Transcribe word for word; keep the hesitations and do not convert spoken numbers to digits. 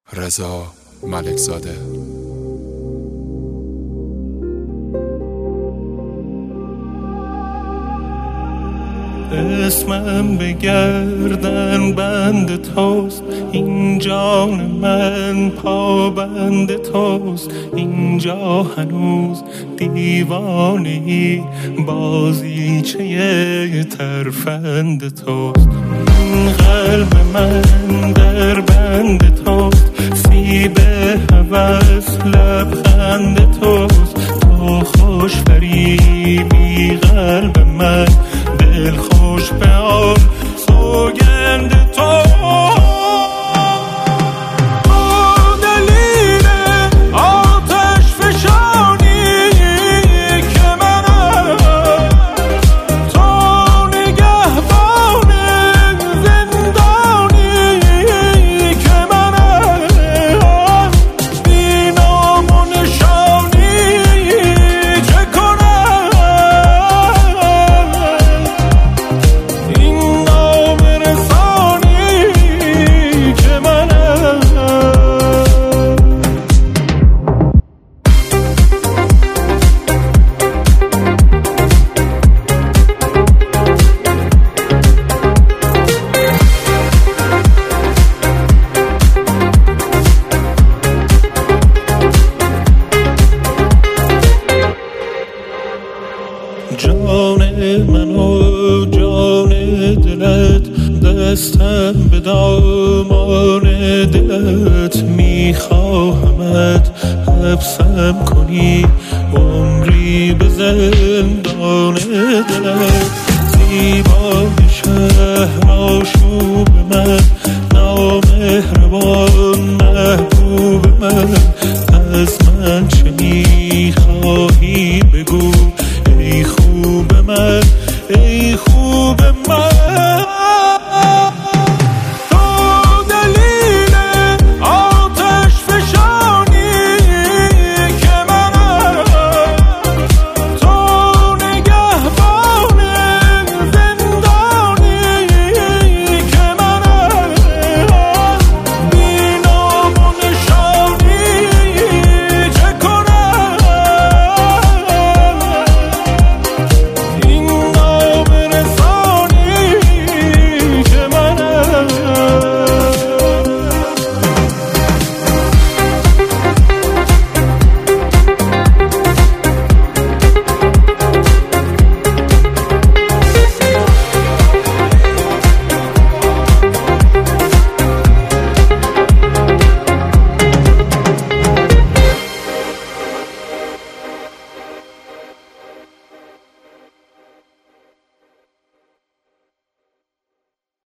رضا ملکزاده. اسمم به گردن بند توست، این جان من پابند توست، اینجا هنوز دیوانه‌ای بازیچه ترفند توست. این قلب من در بند توست، سیب هوس لبخند توست. تو خوش فریبی قلب من، دل خوش به آن سوگند تو. جان من و جان دلت، دستم به دامان دلت. میخواهمت حبسم کنی عمری به زندان دلت. زیبای شهر آشوب من، نامهربان